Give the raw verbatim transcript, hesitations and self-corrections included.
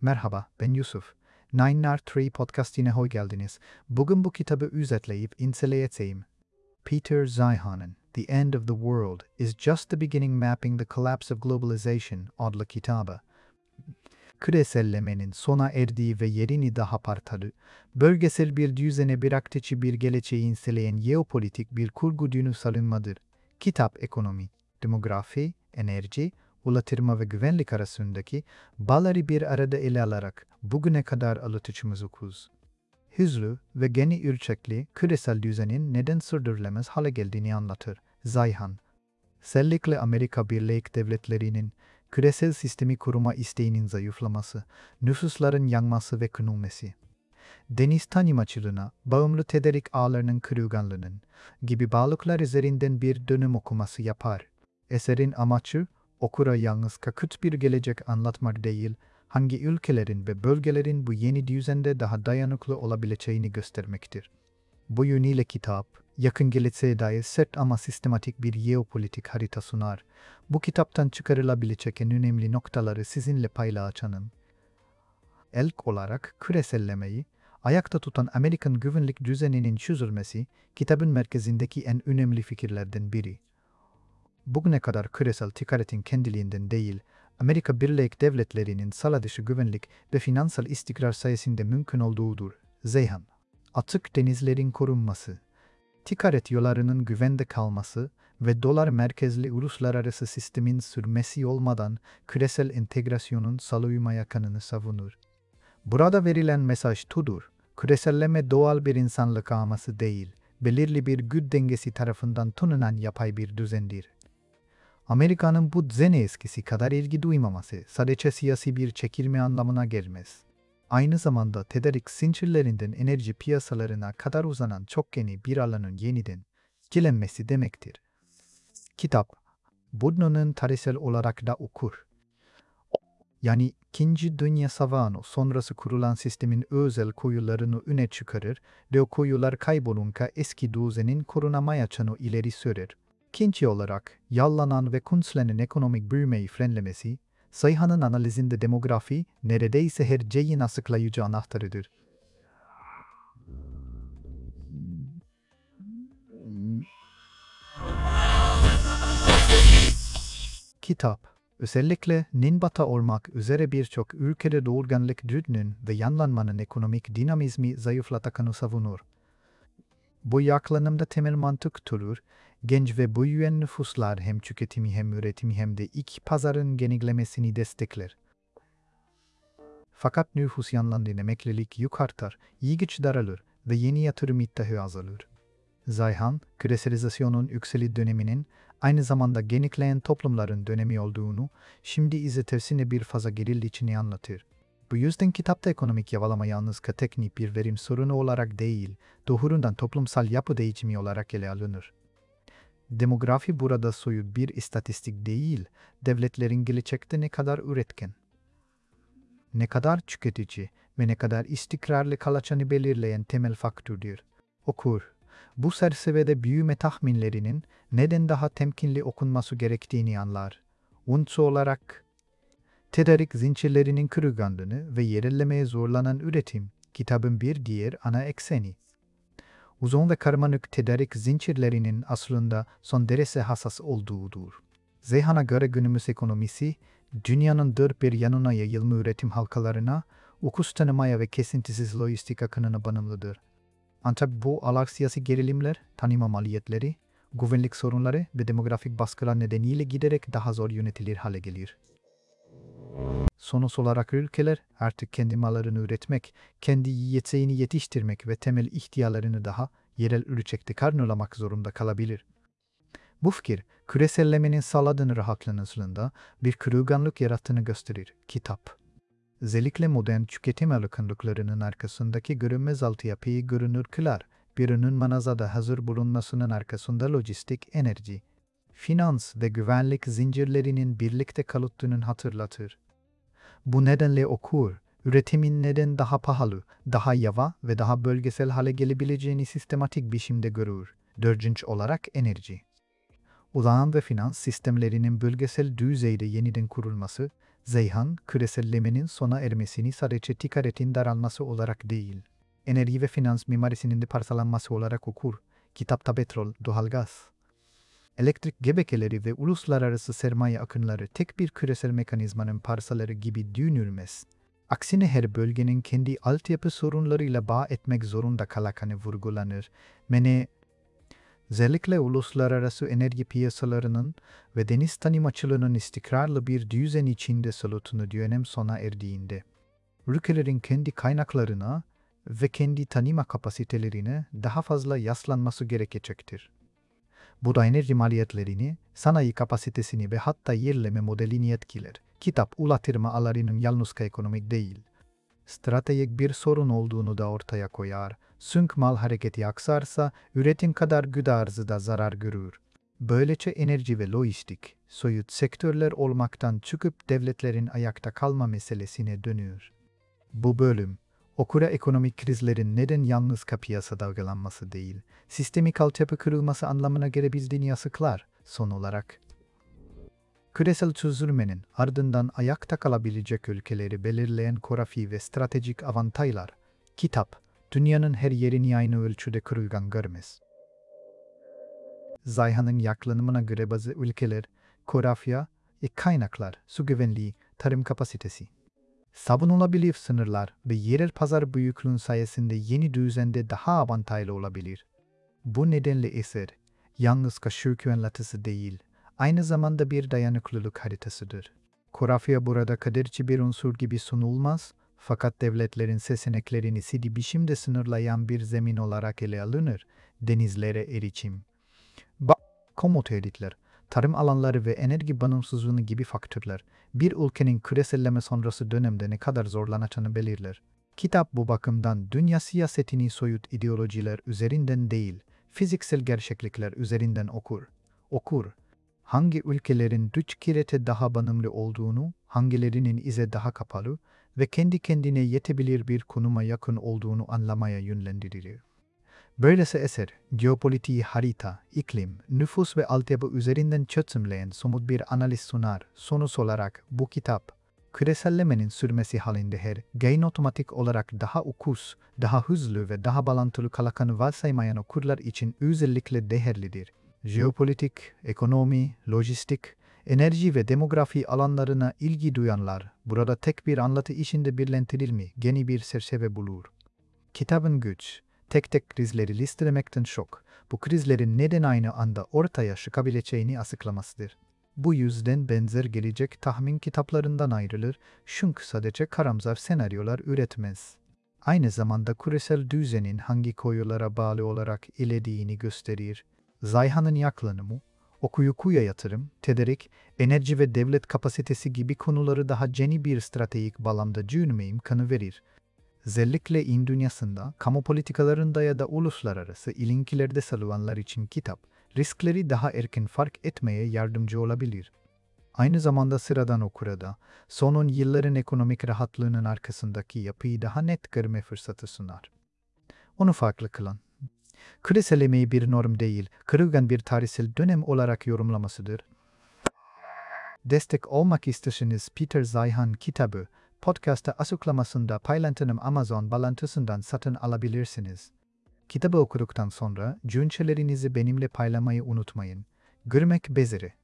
Merhaba, ben Yusuf. Nine R üç podcastine hoş geldiniz. Bugün bu kitabı özetleyip inceleyeceğim. Peter Zeihan'ın The End of the World is Just the Beginning Mapping the Collapse of Globalization adlı kitabı. Küresellemenin sona erdiği ve yerini daha partalı, bölgesel bir düzene bıraktığı bir geleceği inceleyen jeopolitik bir kurgu dünü salınmadır. Kitap ekonomi, demografi, enerji, ulaştırma ve güvenlik arasındaki bağları bir arada ele alarak bugüne kadar anlatışımızı kuz. Hızlı ve geni ölçekli küresel düzenin neden sürdürülemez hale geldiğini anlatır. Zeihan, özellikle Amerika Birleşik Devletleri'nin küresel sistemi kurma isteğinin zayıflaması, nüfusların yanması ve kınılması, deniz tanımacılığına, bağımlı tedarik ağlarının kırılganlığının gibi bağlıklar üzerinden bir dönüm okuması yapar. Eserin amacı, okura yalnız kakut bir gelecek anlatmak değil, hangi ülkelerin ve bölgelerin bu yeni düzende daha dayanıklı olabileceğini göstermektir. Bu yönüyle kitap, yakın geleceğe dair sert ama sistematik bir jeopolitik harita sunar. Bu kitaptan çıkarılabilecek en önemli noktaları sizinle paylaşacağım. İlk olarak küresellemeyi, ayakta tutan Amerikan güvenlik düzeninin çözülmesi, kitabın merkezindeki en önemli fikirlerden biri. Bugüne kadar küresel ticaretin kendiliğinden değil, Amerika Birleşik Devletleri'nin sağladığı güvenlik ve finansal istikrar sayesinde mümkün olduğudur. Zeihan, açık denizlerin korunması, ticaret yollarının güvende kalması ve dolar merkezli uluslararası sistemin sürmesi olmadan küresel entegrasyonun sağlanmaya kanını savunur. Burada verilen mesaj tudur, küreselleme doğal bir insanlık aması değil, belirli bir güç dengesi tarafından tanınan yapay bir düzendir. Amerika'nın bu düzene eskisi kadar ilgi duymaması sadece siyasi bir çekilme anlamına gelmez. Aynı zamanda tedarik zincirlerinden enerji piyasalarına kadar uzanan çok geniş bir alanın yeniden etkilenmesi demektir. Kitap, bunun tarihsel olarak da okur. Yani İkinci Dünya Savaşı sonrası kurulan sistemin özel koyularını öne çıkarır ve o koyular kaybolunca eski düzenin korunamayacağını ileri sürer. İkinci olarak, yallanan ve künslenen ekonomik büyümeyi frenlemesi, Zeihan'ın analizinde demografi neredeyse her şeyin açıklayıcı anahtarıdır. Kitap, özellikle Ninbata olmak üzere birçok ülkede doğurganlık düğünün ve yanlanmanın ekonomik dinamizmi zayıflatacağını savunur. Bu yaklanımda temel mantık durur, genç ve büyüyen nüfuslar hem tüketimi hem üretimi hem de iki pazarın genişlemesini destekler. Fakat nüfus yanlandığında emeklilik yük artar, yiğiç daralır ve yeni yatırım iddiağı azalır. Zeihan, küreselizasyonun yükseliş döneminin aynı zamanda genişleyen toplumların dönemi olduğunu, şimdi ise tersine bir faza girildiğini anlatır. Bu yüzden kitapta ekonomik yavalama yalnız teknik bir verim sorunu olarak değil, doğrudan toplumsal yapı değişimi olarak ele alınır. Demografi burada soyut bir istatistik değil, devletlerin gelecekte ne kadar üretken, ne kadar tüketici ve ne kadar istikrarlı kalacağını belirleyen temel faktördür. Okur, bu çerçevede büyüme tahminlerinin neden daha temkinli okunması gerektiğini anlar. Unsur olarak, tedarik zincirlerinin kırılganlığını ve yerellemeye zorlanan üretim, kitabın bir diğer ana ekseni. Uzun ve karmaşık tedarik zincirlerinin aslında son derece hassas olduğudur. Zeihan'a göre günümüz ekonomisi, dünyanın dört bir yanına yayılma üretim halkalarına, ukus tanımaya ve kesintisiz lojistik akınına bağımlıdır. Ancak bu ağır siyasi gerilimler, tanıma maliyetleri, güvenlik sorunları ve demografik baskılar nedeniyle giderek daha zor yönetilir hale gelir. Sonuç olarak ülkeler artık kendi mallarını üretmek, kendi yiyeceğini yetiştirmek ve temel ihtiyaçlarını daha yerel ölçekte karşılamak zorunda kalabilir. Bu fikir, küresellemenin sağladığı rahatlığın aslında bir kırılganlık yarattığını gösterir. Kitap, özellikle modern tüketim alışkanlıklarının arkasındaki görünmez altyapıyı görünür kılar. Birinin mağazada hazır bulunmasının arkasında lojistik, enerji, finans ve güvenlik zincirlerinin birlikte kalıttığını hatırlatır. Bu nedenle okur, üretimin neden daha pahalı, daha yavaş ve daha bölgesel hale gelebileceğini sistematik biçimde görür. Dördüncü olarak enerji. Uzağın ve finans sistemlerinin bölgesel düzeyde yeniden kurulması, Zeyhan, küresellemenin sona ermesini sadece ticaretin daralması olarak değil, enerji ve finans mimarisinin de parçalanması olarak okur. Kitapta petrol, doğalgaz, elektrik gebekeleri ve uluslararası sermaye akınları tek bir küresel mekanizmanın parçaları gibi düşünülmez. Aksine her bölgenin kendi altyapı sorunlarıyla bağ etmek zorunda kalakanı vurgulanır. Mene, özellikle uluslararası enerji piyasalarının ve deniz tanımacılığının istikrarlı bir düzen içinde solutunu dönem sona erdiğinde, ülkelerin kendi kaynaklarına ve kendi tanıma kapasitelerine daha fazla yaslanması gerekecektir. Bu da enerji maliyetlerini, sanayi kapasitesini ve hatta yerleme modelini etkiler. Kitap ulaştırma ağlarının yalnız ekonomik değil, stratejik bir sorun olduğunu da ortaya koyar. Çünkü mal hareketi aksarsa üretim kadar gıda arzı da zarar görür. Böylece enerji ve lojistik, soyut sektörler olmaktan çıkıp devletlerin ayakta kalma meselesine dönüyor. Bu bölüm, okura ekonomik krizlerin neden yalnız piyasa dalgalanması değil, sistemik altyapı kırılması anlamına gelebildiğini açıklar. Son olarak, küresel çözülmenin ardından ayakta kalabilecek ülkeleri belirleyen coğrafi ve stratejik avantajlar, kitap, dünyanın her yerini aynı ölçüde kırılgan görmez. Zayhan'ın yaklaşımına göre bazı ülkeler, coğrafya ve kaynaklar, su güvenliği, tarım kapasitesi, savunulabilir sınırlar ve yerel pazar büyüklüğün sayesinde yeni düzende daha avantajlı olabilir. Bu nedenle eser, yalnız kaşık güvenlatısı değil, aynı zamanda bir dayanıklılık haritasıdır. Coğrafya burada kaderci bir unsur gibi sunulmaz, fakat devletlerin seçeneklerini sidi biçimde sınırlayan bir zemin olarak ele alınır. Denizlere erişim, ba komoditler, tarım alanları ve enerji bağımsızlığı gibi faktörler, bir ülkenin küreselleme sonrası dönemde ne kadar zorlanacağını belirler. Kitap bu bakımdan dünya siyasetini soyut ideolojiler üzerinden değil, fiziksel gerçeklikler üzerinden okur. Okur, hangi ülkelerin dış kirete daha bağımlı olduğunu, hangilerinin ize daha kapalı ve kendi kendine yetebilir bir konuma yakın olduğunu anlamaya yönlendirir. Böylesi eser, jeopolitiği harita, iklim, nüfus ve altyapı üzerinden çözümleyen somut bir analiz sunar. Sonuç olarak bu kitap, küresellemenin sürmesi halinde her gain otomatik olarak daha ucuz, daha hızlı ve daha bağlantılı kalakanı varsaymayan okurlar için özellikle değerlidir. Jeopolitik, ekonomi, lojistik, enerji ve demografi alanlarına ilgi duyanlar, burada tek bir anlatı içinde birleştirilmiş yeni bir çerçeve bulur. Kitabın güç, tek tek krizleri listelemekten çok, bu krizlerin neden aynı anda ortaya çıkabileceğini açıklamasıdır. Bu yüzden benzer gelecek tahmin kitaplarından ayrılır, çünkü sadece karamsar senaryolar üretmez. Aynı zamanda küresel düzenin hangi koyulara bağlı olarak ilerlediğini gösterir. Zayhan'ın yaklaşımı, okuyucuya yatırım, tedarik, enerji ve devlet kapasitesi gibi konuları daha yeni bir stratejik bağlamda düşünme imkanı verir. Özellikle in dünyasında, kamu politikalarında ya da uluslararası ilişkilerde savunulanlar için kitap, riskleri daha erken fark etmeye yardımcı olabilir. Aynı zamanda sıradan okura da, son on yılların ekonomik rahatlığının arkasındaki yapıyı daha net görme fırsatı sunar. Onu farklı kılan, küresellemeyi bir norm değil, kırılgan bir tarihsel dönem olarak yorumlamasıdır. Destek olmak isterseniz Peter Zayhan kitabı, podcast'a açıklamasında paylaştığım Amazon bağlantısından satın alabilirsiniz. Kitabı okuduktan sonra düşüncelerinizi benimle paylaşmayı unutmayın. Görmek üzere.